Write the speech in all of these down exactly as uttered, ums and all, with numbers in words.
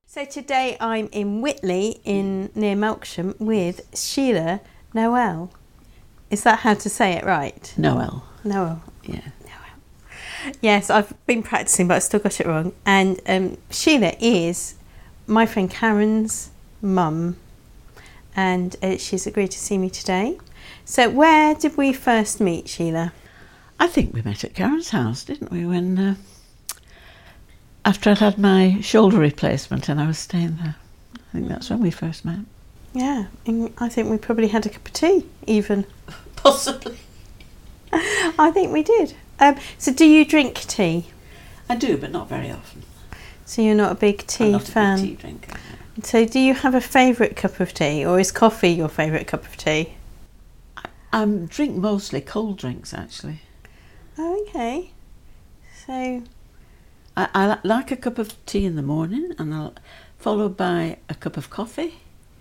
So today I'm in Whitley in near Melksham with Sheila Noel. Is that how to say it right? Noel. Noel. Yeah. Noel. Yes, I've been practicing but I still got it wrong. And um, Sheila is my friend Karen's mum and uh, she's agreed to see me today. So where did we first meet, Sheila? I think we met at Karen's house, didn't we, when uh, after I'd had my shoulder replacement and I was staying there. I think that's when we first met. Yeah, and I think we probably had a cup of tea even. Possibly. I think we did. Um, so do you drink tea? I do, but not very often. So you're not a big tea I'm not fan? a big tea drinker. No. So do you have a favourite cup of tea, or is coffee your favourite cup of tea? I, I drink mostly cold drinks, actually. Oh, okay. So... I, I like a cup of tea in the morning, and I'll, followed by a cup of coffee,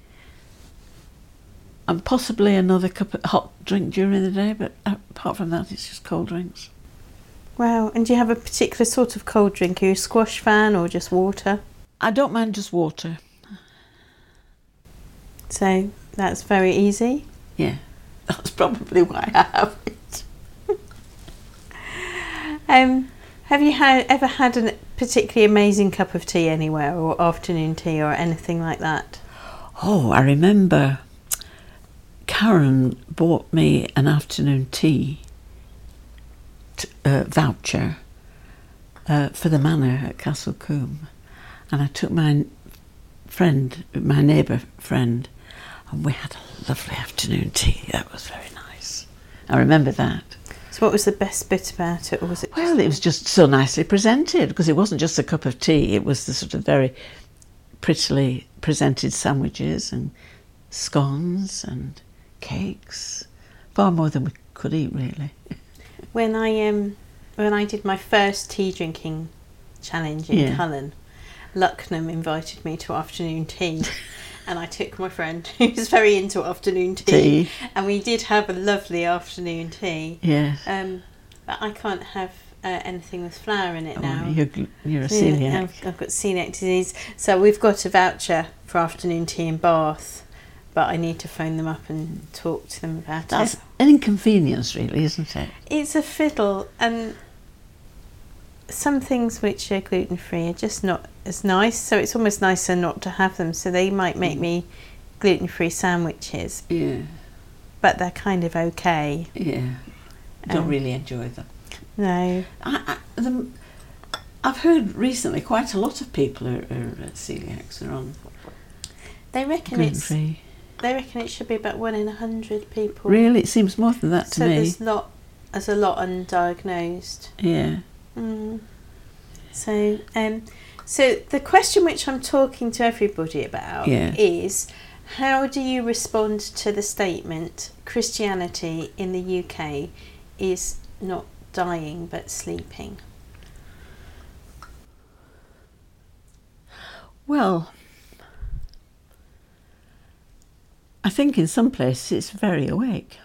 and possibly another cup of hot drink during the day, but apart from that, it's just cold drinks. Wow, and do you have a particular sort of cold drink? Are you a squash fan or just water? I don't mind just water. So that's very easy? Yeah, that's probably why I have it. um, have you had, ever had a particularly amazing cup of tea anywhere, or afternoon tea or anything like that? Oh, I remember Karen bought me an afternoon tea t- uh, voucher uh, for the manor at Castle Combe, and I took my friend, my neighbour friend, and we had a lovely afternoon tea. That was very nice. I remember that. So what was the best bit about it? Or was it well, it was just so nicely presented, because it wasn't just a cup of tea, it was the sort of very prettily presented sandwiches and scones and cakes, far more than we could eat, really. When I um when I did my first tea drinking challenge in Yeah. Cullen, Lucknam invited me to afternoon tea. And I took my friend who's very into afternoon tea, Tea. and we did have a lovely afternoon tea. Yes. Um, but I can't have uh, anything with flour in it Oh, now. you're, gl- you're a So, yeah, celiac. I've, I've got celiac disease, so we've got a voucher for afternoon tea in Bath, but I need to phone them up and talk to them about That's it. an inconvenience, really, isn't it? It's a fiddle, and some things which are gluten-free are just not as nice, so it's almost nicer not to have them. So they might make me gluten-free sandwiches, Yeah. but they're kind of okay. Yeah. I don't Um, really enjoy them. No. I, I, the, I've heard recently quite a lot of people are, are uh, celiacs are on They reckon it's gluten-free. they reckon it should be about one in a hundred people. Really? It seems more than that to so me. there's lot there's a lot undiagnosed. Yeah. Mm. So um so the question which I'm talking to everybody about Yeah. is, how do you respond to the statement Christianity in the U K is not dying but sleeping? Well, I think in some places it's very awake.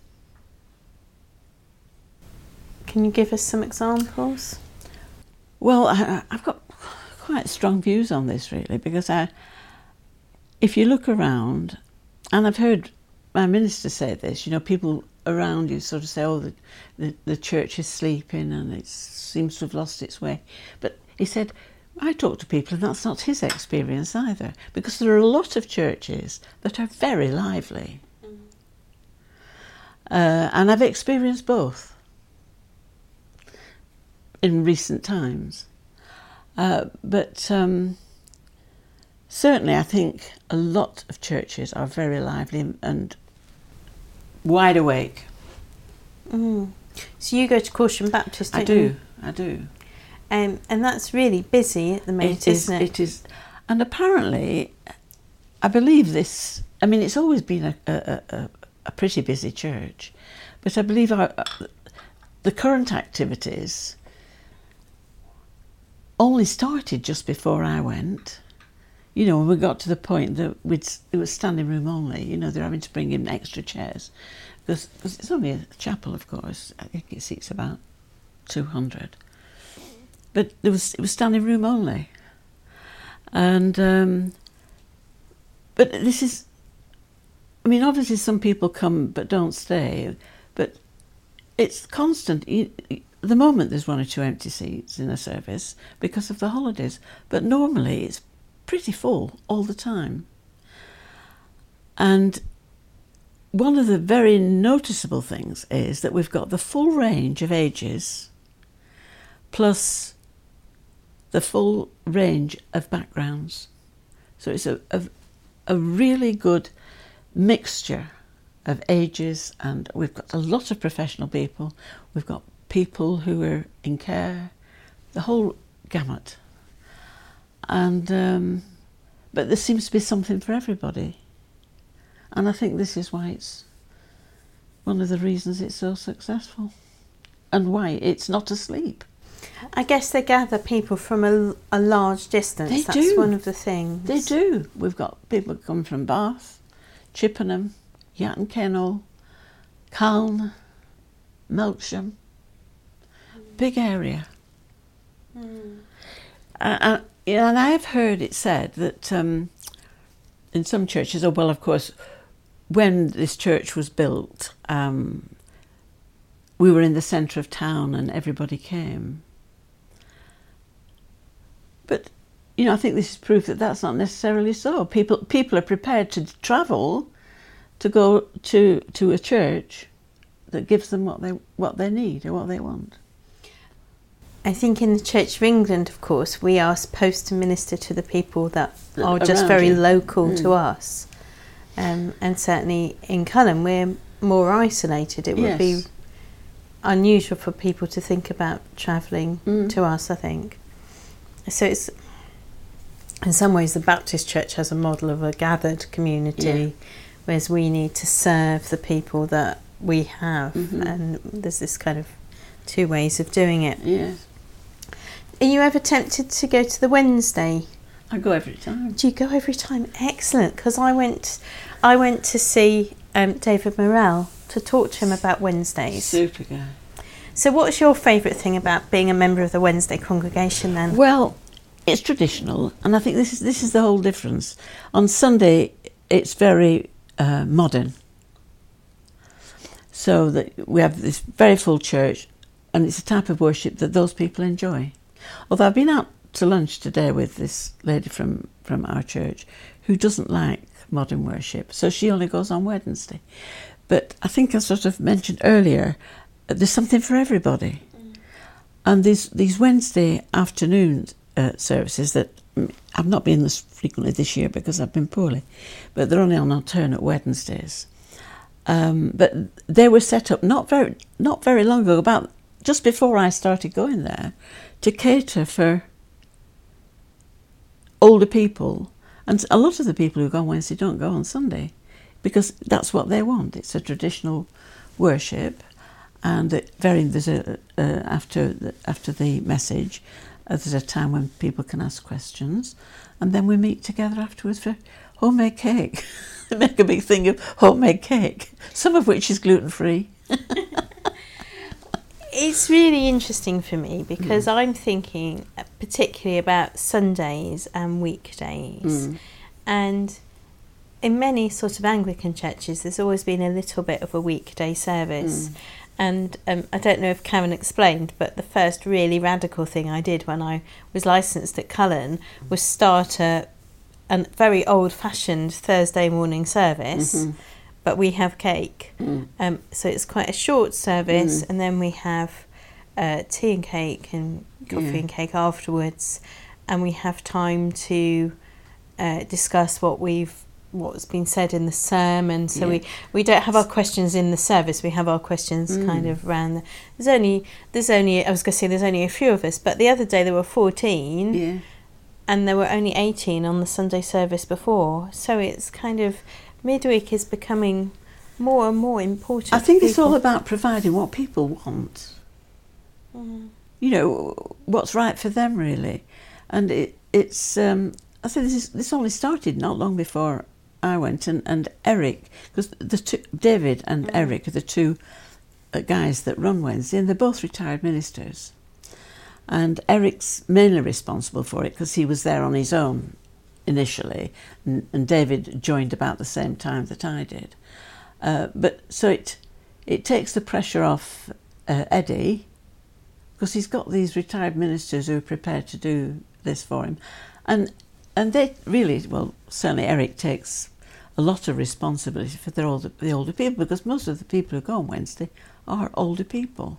Can you give us some examples? Well, I, I've got quite strong views on this, really, because I, if you look around, and I've heard my minister say this, you know, people around you sort of say, oh, the, the, the church is sleeping and it seems to have lost its way. But he said, I talk to people and that's not his experience either, because there are a lot of churches that are very lively. Mm. Uh, and I've experienced both in recent times. Uh, but um, certainly I think a lot of churches are very lively and wide awake. Mm. So you go to Caution Baptist, don't I do, you? I do. Um, and that's really busy at the moment, It is, isn't it? it is. And apparently, I believe this, I mean, it's always been a, a, a, a pretty busy church, but I believe our, the current activities only started just before I went. You know, when we got to the point that we'd, it was standing room only, you know, they're having to bring in extra chairs. Because it's only a chapel, of course. I think it seats about two hundred. But there was, it was standing room only. And um, but this is, I mean, obviously some people come but don't stay, but it's constant. You, at the moment there's one or two empty seats in a service because of the holidays, but normally it's pretty full all the time. And one of the very noticeable things is that we've got the full range of ages plus the full range of backgrounds. So it's a, a, a really good mixture of ages, and we've got a lot of professional people. We've got people who are in care, the whole gamut. And um, but there seems to be something for everybody. And I think this is why it's one of the reasons it's so successful and why it's not asleep. I guess they gather people from a, a large distance. They That's do. one of the things. They do. We've got people who come from Bath, Chippenham, Yatton Kennel, Calne, Melksham. Big area. Mm. Uh, uh, yeah, and I've heard it said that um, in some churches, oh well, of course, when this church was built, um, we were in the centre of town and everybody came. But, you know, I think this is proof that that's not necessarily so. People people are prepared to travel to go to to a church that gives them what they what they need or what they want. I think in the Church of England, of course, we are supposed to minister to the people that are just Around very you. local Mm. to us. Um, and certainly in Cullen, we're more isolated. It would Yes. be unusual for people to think about travelling Mm. to us, I think. So it's, in some ways, the Baptist Church has a model of a gathered community, Yeah. whereas we need to serve the people that we have. Mhm. And there's this kind of two ways of doing it. Yes, Are you ever tempted to go to the Wednesday? I go every time. Do you go every time? Excellent, because I went, I went to see um, David Morrell to talk to him about Wednesdays. Super guy. So, what's your favourite thing about being a member of the Wednesday congregation then? Well, it's traditional, and I think this is this is the whole difference. On Sunday, it's very uh, modern. So that we have this very full church, and it's a type of worship that those people enjoy. Although I've been out to lunch today with this lady from, from our church who doesn't like modern worship, so she only goes on Wednesday. But I think I sort of mentioned earlier, there's something for everybody. Mm. And these, these Wednesday afternoon uh, services that I've not been this frequently this year because I've been poorly, but they're only on alternate Wednesdays. Um, but they were set up not very not very long ago, about just before I started going there, to cater for older people. And a lot of the people who go on Wednesday don't go on Sunday because that's what they want. It's a traditional worship, and it very there's a uh, after the, after the message, uh, there's a time when people can ask questions, and then we meet together afterwards for homemade cake. They make a big thing of homemade cake, some of which is gluten-free. It's really interesting for me because Mm. I'm thinking particularly about Sundays and weekdays. Mm. And in many sort of Anglican churches, there's always been a little bit of a weekday service. Mm. And um, I don't know if Karen explained, but the first really radical thing I did when I was licensed at Cullen was start a, a very old-fashioned Thursday morning service. Mm-hmm. But we have cake. Mm. Um, so it's quite a short service, Mm. and then we have uh, tea and cake and coffee Yeah. and cake afterwards, and we have time to uh, discuss what we've what's been said in the sermon. So Yeah. we, we don't have our questions in the service. We have our questions Mm. kind of around. The, there's only there's only I was going to say there's only a few of us, but the other day there were fourteen, Yeah. and there were only eighteen on the Sunday service before. So it's kind of midweek is becoming more and more important. I think to it's all people. about providing what people want. Mm. You know, what's right for them, really. And it, it's, um, I think this is, this only started not long before I went, and, and Eric, because the two, David and Mm. Eric are the two uh, guys that run Wednesday, and they're both retired ministers. And Eric's mainly responsible for it because he was there on his own initially, and, and David joined about the same time that I did. Uh, but so it it takes the pressure off uh, Eddie, because he's got these retired ministers who are prepared to do this for him, and and they really, well, certainly Eric takes a lot of responsibility for the older, the older people, because most of the people who go on Wednesday are older people.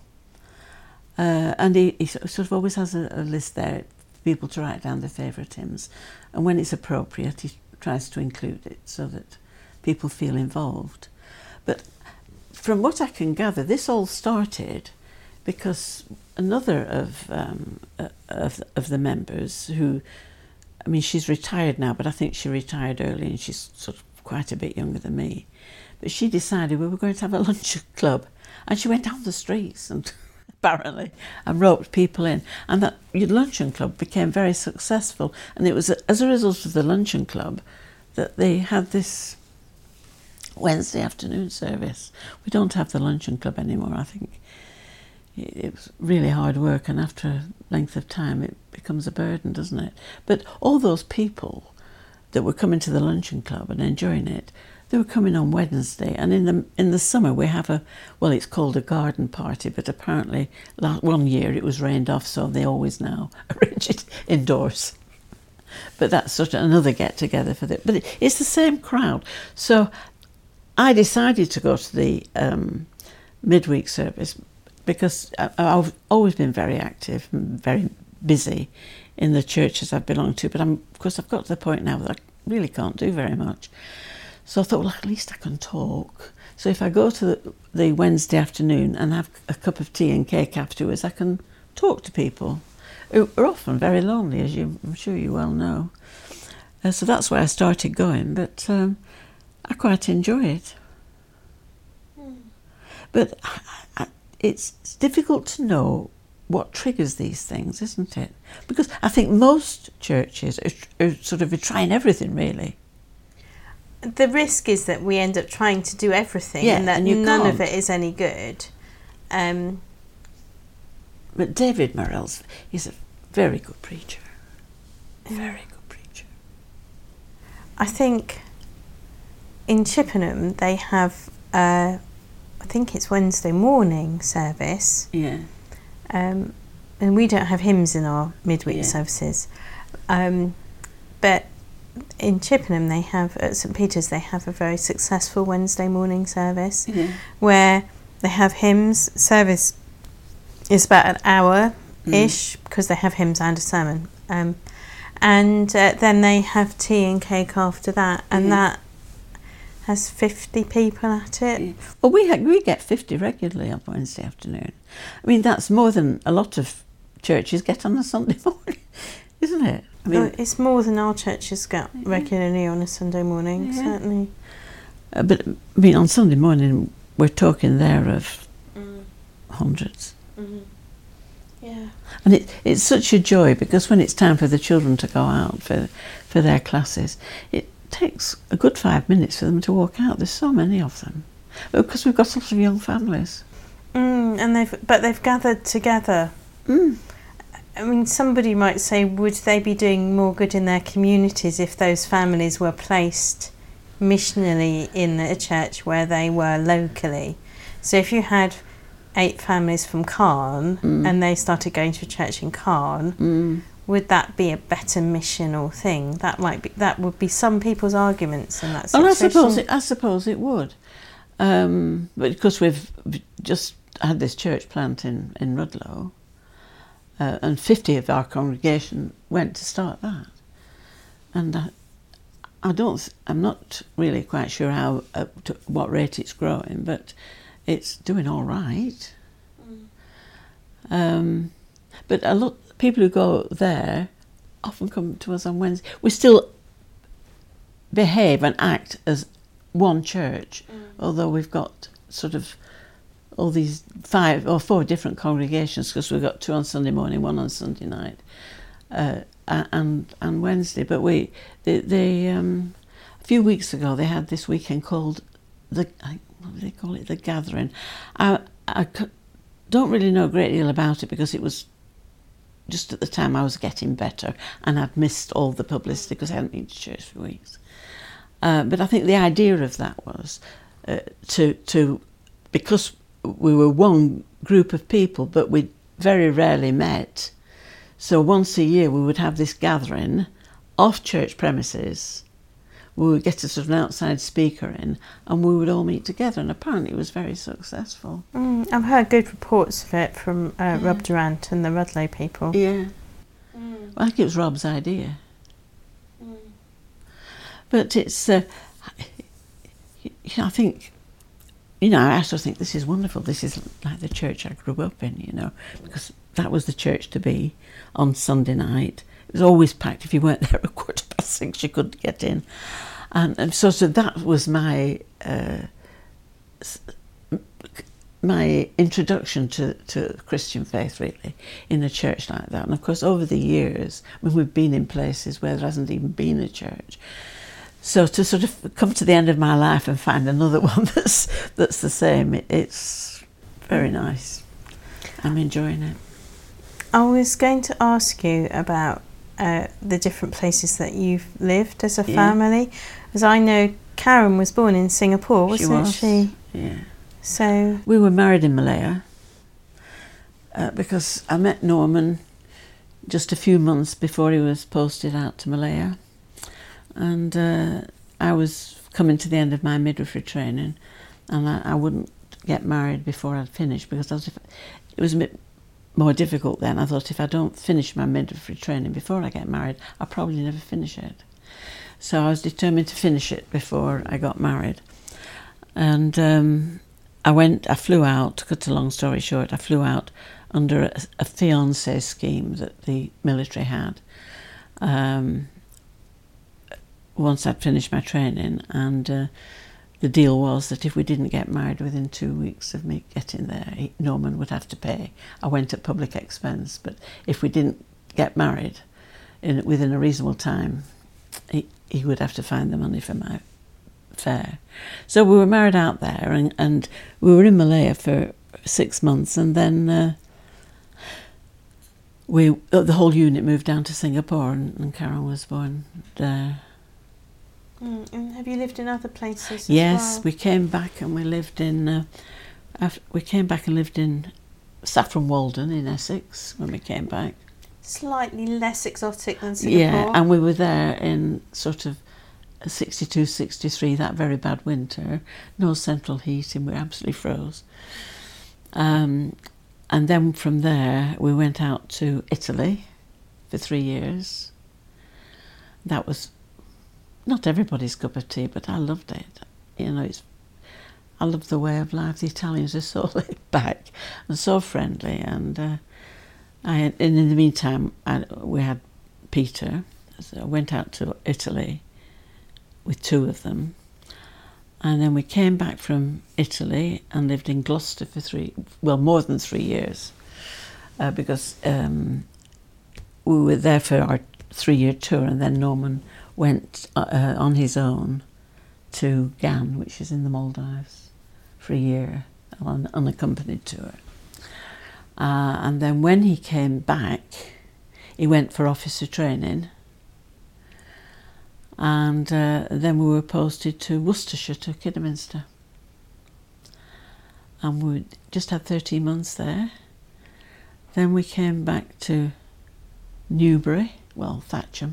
Uh, and he, he sort of always has a, a list there, people to write down their favourite hymns, and when it's appropriate he tries to include it so that people feel involved. But from what I can gather, this all started because another of um, uh, of, of the members who, I mean, she's retired now, but I think she retired early and she's sort of quite a bit younger than me. But she decided we were going to have a luncheon club, and she went down the streets and apparently and roped people in, and that luncheon club became very successful. And it was as a result of the luncheon club that they had this Wednesday afternoon service. We don't have the luncheon club anymore. I think it was really hard work, and after a length of time it becomes a burden, doesn't it? But all those people that were coming to the luncheon club and enjoying it, they were coming on Wednesday. And in the in the summer we have a, well, it's called a garden party, but apparently last, one year it was rained off, so they always now arrange it indoors. But that's sort of another get-together for it. But it, it's the same crowd. So I decided to go to the um, midweek service because I, I've always been very active and very busy in the churches I've belonged to. But I'm, of course I've got to the point now that I really can't do very much. So I thought, well, at least I can talk. So if I go to the, the Wednesday afternoon and have a cup of tea and cake afterwards, I can talk to people who are often very lonely, as you, I'm sure you well know. Uh, so that's why I started going, but um, I quite enjoy it. Mm. But I, I, it's, it's difficult to know what triggers these things, isn't it? Because I think most churches are, are sort of trying everything, really. The risk is that we end up trying to do everything, yeah, and that and none can't. of it is any good. Um, but David Morrell's, he's a very good preacher. Very good preacher. I think in Chippenham they have, uh, I think it's Wednesday morning service. Yeah. Um, and we don't have hymns in our midweek yeah. services. Um, but in Chippenham they have, at St Peter's, they have a very successful Wednesday morning service yeah. where they have hymns. Service is about an hour-ish mm. because they have hymns and a sermon. Um, and uh, then they have tea and cake after that, and yeah. that has fifty people at it. Yeah. Well, we ha- we get fifty regularly on Wednesday afternoon. I mean, that's more than a lot of churches get on a Sunday morning, isn't it? I mean, well, it's more than our churches get yeah. regularly on a Sunday morning, yeah. certainly. Uh, but, I mean, on Sunday morning, we're talking there of mm. hundreds. Mm-hmm. Yeah. And it, it's such a joy, because when it's time for the children to go out for for their classes, it takes a good five minutes for them to walk out. There's so many of them, because we've got lots of young families. Mm, and they've but they've gathered together. Mm. I mean, somebody might say, would they be doing more good in their communities if those families were placed missionally in a church where they were locally? So if you had eight families from Caen mm. and they started going to a church in Caen, mm. would that be a better missional thing? That might be. That would be some people's arguments in that situation. Well, I suppose it, I suppose it would, um, but because we've just had this church plant in in Rudloe. Uh, and fifty of our congregation went to start that, and I, I don't. I'm not really quite sure how, at to what rate it's growing, but it's doing all right. Mm. Um, but a lot of people who go there often come to us on Wednesday. We still behave and act as one church, mm. although we've got sort of all these five or four different congregations, because we've got two on Sunday morning, one on Sunday night, uh, and and Wednesday. But we, they, they um, a few weeks ago they had this weekend called the, what do they call it, the Gathering. I, I don't really know a great deal about it because it was just at the time I was getting better, and I'd missed all the publicity because I hadn't been to church for weeks. Uh, but I think the idea of that was uh, to to because we were one group of people, but we very rarely met. So once a year we would have this gathering off church premises. We would get a sort of an outside speaker in, and we would all meet together, and apparently it was very successful. Mm, I've heard good reports of it from uh, yeah. Rob Durant and the Rudloe people. Yeah. Mm. Well, I think it was Rob's idea. Mm. But it's, uh, you know, I think, you know, I also think this is wonderful. This is like the church I grew up in, you know, because that was the church to be on Sunday night. It was always packed. If you weren't there at quarter past six, you couldn't get in. And, and so, so that was my uh, my introduction to, to Christian faith, really, in a church like that. And of course, over the years, when we've been in places where there hasn't even been a church, so to sort of come to the end of my life and find another one that's that's the same, it, it's very nice. I'm enjoying it. I was going to ask you about uh, the different places that you've lived as a Yeah. family, as I know Karen was born in Singapore, wasn't was. she? Yeah. So We were married in Malaya uh, because I met Norman just a few months before he was posted out to Malaya, and uh, I was coming to the end of my midwifery training, and I, I wouldn't get married before I'd finished because I was, it was a bit more difficult then. I thought if I don't finish my midwifery training before I get married, I'll probably never finish it. So I was determined to finish it before I got married. And um, I went, I flew out, to cut a long story short, I flew out under a, a fiancé scheme that the military had um, once I'd finished my training, and uh, the deal was that if we didn't get married within two weeks of me getting there, he, Norman would have to pay. I went at public expense, but if we didn't get married in, within a reasonable time, he, he would have to find the money for my fare. So we were married out there, and, and we were in Malaya for six months, and then uh, we the whole unit moved down to Singapore, and, and Karen was born there. Mm, and have you lived in other places as Yes, well? we came back and we lived in. Uh, after, we came back and lived in Saffron Walden in Essex when we came back. Slightly less exotic than Singapore. Yeah, and we were there in sort of sixty-two, sixty-three, that very bad winter. No central heating, we absolutely froze. Um, and then from there we went out to Italy for three years. That was not everybody's cup of tea, but I loved it. You know, it's, I love the way of life. The Italians are so laid back and so friendly. And uh, I had, and in the meantime, I, we had Peter. So I went out to Italy with two of them, and then we came back from Italy and lived in Gloucester for three, well, more than three years, uh, because um, we were there for our three-year tour, and then Norman went uh, on his own to Gan, which is in the Maldives, for a year on an unaccompanied tour. Uh, and then when he came back, he went for officer training, and uh, then we were posted to Worcestershire, to Kidderminster. And we just had thirteen months there. Then we came back to Newbury, well, Thatcham.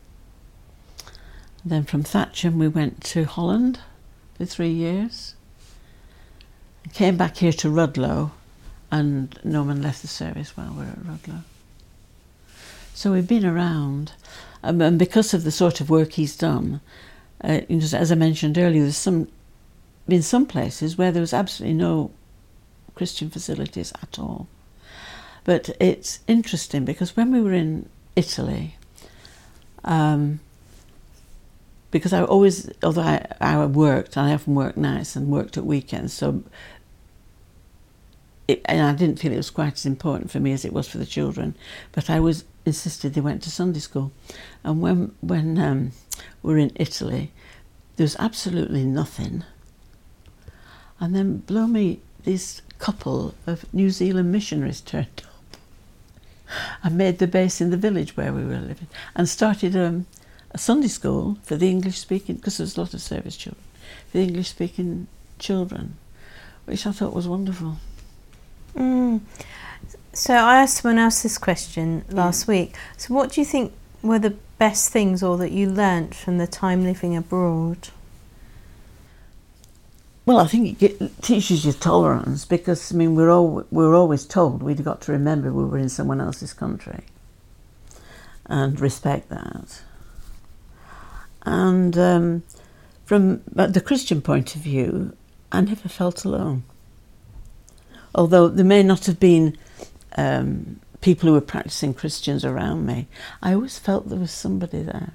Then from Thatcham we went to Holland for three years. Came back here to Rudloe, and Norman left the service while we were at Rudloe. So we've been around, um, and because of the sort of work he's done, uh, you know, as I mentioned earlier, there's some been some places where there was absolutely no Christian facilities at all. But it's interesting because when we were in Italy, um, because I always, although I, I worked, I often worked nights and worked at weekends, so it, and I didn't feel it was quite as important for me as it was for the children, but I was insisted they went to Sunday school. And when when um, we were in Italy, there was absolutely nothing. And then, blow me, this couple of New Zealand missionaries turned up. I made the base in the village where we were living and started um, a Sunday school for the English-speaking, because there's a lot of service children, for the English-speaking children, which I thought was wonderful. Mm. So I asked someone else this question last yeah. week. So what do you think were the best things or that you learnt from the time living abroad? Well, I think it teaches you tolerance, because I mean we're all we're always told we've got to remember we were in someone else's country and respect that. And um, from the Christian point of view, I never felt alone. Although there may not have been um, people who were practicing Christians around me, I always felt there was somebody there.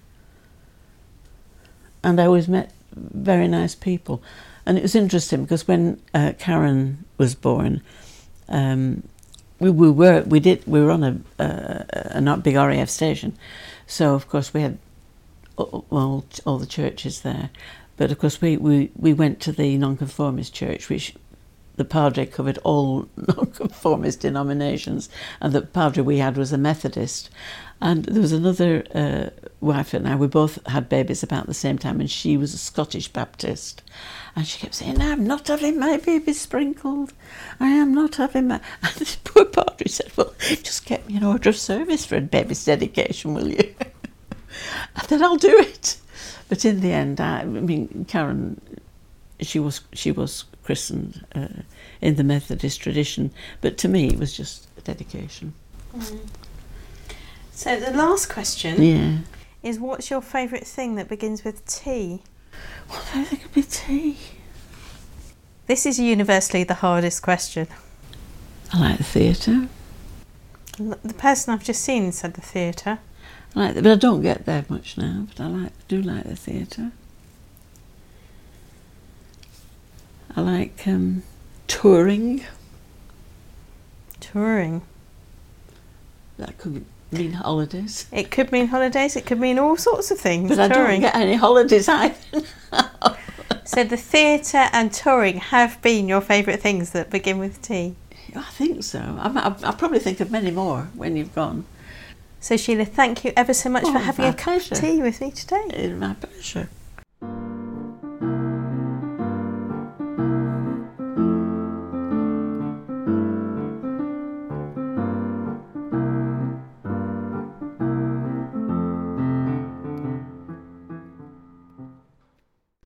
And I always met very nice people. And it was interesting because when uh, Karen was born, um, we, we were we did we were on a, a, a not big R A F station, so of course we had well all the churches there, but of course we, we, we went to the Nonconformist church, which the padre covered all Nonconformist denominations, and the padre we had was a Methodist. And there was another uh, wife and I, we both had babies about the same time, and she was a Scottish Baptist. And she kept saying, I'm not having my baby sprinkled. I am not having my... And this poor padre said, well, just get me an order of service for a baby's dedication, will you? And then I'll do it. But in the end, I, I mean, Karen, she was she was christened uh, in the Methodist tradition, but to me it was just a dedication. Mm. So the last question yeah. is, what's your favourite thing that begins with T? What do I think would be T? This is universally the hardest question. I like the theatre. The person I've just seen said the theatre. I like the, but I don't get there much now, but I like do like the theatre. I like um, touring. Touring? That could mean holidays. It could mean holidays, it could mean all sorts of things. But touring. I don't get any holidays either. So the theatre and touring have been your favourite things that begin with T? I think so. I, I, I'll probably think of many more when you've gone. So Sheila, thank you ever so much oh, for having a cup pleasure. of tea with me today. It's my pleasure.